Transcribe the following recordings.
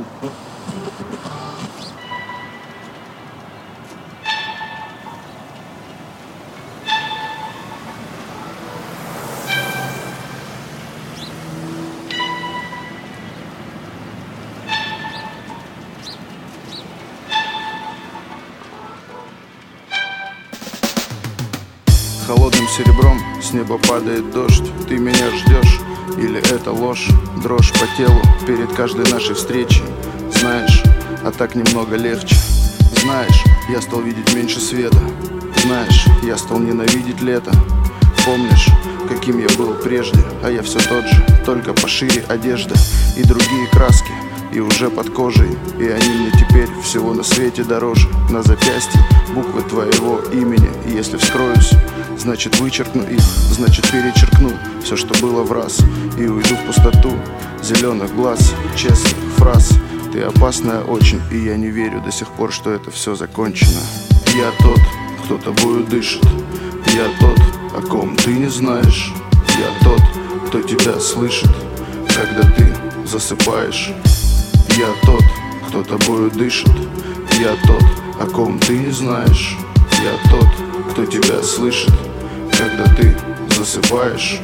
Холодным серебром с неба падает дождь. Ты меня ждешь, или это ложь? Дрожь по телу перед каждой нашей встречей. Знаешь, а так немного легче. Знаешь, я стал видеть меньше света. Знаешь, я стал ненавидеть лето. Помнишь, каким я был прежде? А я все тот же, только пошире одежда и другие краски, и уже под кожей. И они мне теперь всего на свете дороже. На запястье буквы твоего имени. И если вскроюсь, значит вычеркну их, значит перечеркну все, что было в раз, и уйду в пустоту зеленых глаз, честных фраз. Ты опасная очень, и я не верю до сих пор, что это все закончено. Я тот, кто тобою дышит. Я тот, о ком ты не знаешь. Я тот, кто тебя слышит, когда ты засыпаешь. Я тот, кто тобою дышит. Я тот, о ком ты не знаешь. Я тот, кто тебя слышит, когда ты засыпаешь.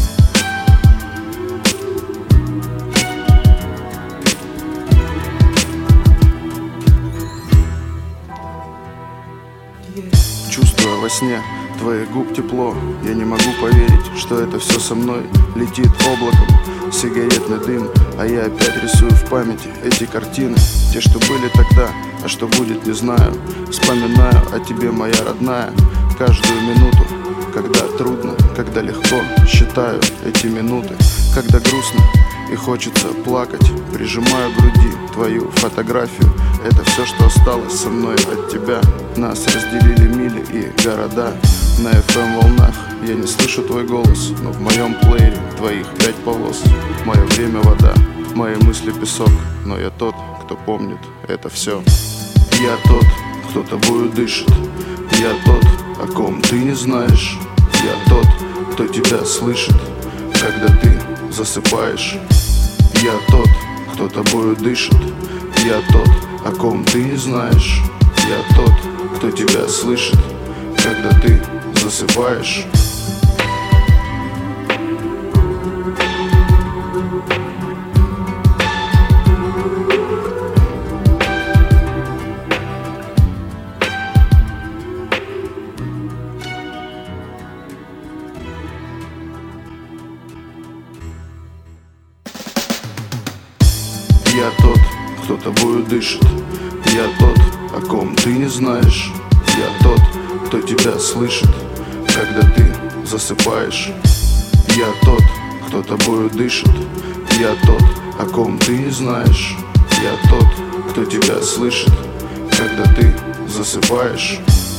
Чувствуя во сне твоих губ тепло, я не могу поверить, что это все со мной летит облаком. Сигаретный дым, а я опять рисую в памяти эти картины. Те, что были тогда, а что будет, не знаю. Вспоминаю о тебе, моя родная, каждую минуту. Когда трудно, когда легко, считаю эти минуты. Когда грустно и хочется плакать, прижимаю к груди твою фотографию. Это все, что осталось со мной от тебя. Нас разделили мили и города. На FM волнах я не слышу твой голос, но в моем плеере твоих 5 полос. Мое время вода, мои мысли песок, но я тот, кто помнит это все. Я тот, кто тобою дышит. Я тот, о ком ты не знаешь. Я тот, кто тебя слышит, когда ты засыпаешь. Я тот, кто тобою дышит. Я тот, о ком ты не знаешь. Я тот, кто тебя слышит, когда ты засыпаешь. Я тот, кто тобою дышит. Я тот, о ком ты не знаешь. Я тот, кто тебя слышит, когда ты засыпаешь. Я тот, кто тобою дышит. Я тот, о ком ты не знаешь. Я тот, кто тебя слышит, когда ты засыпаешь.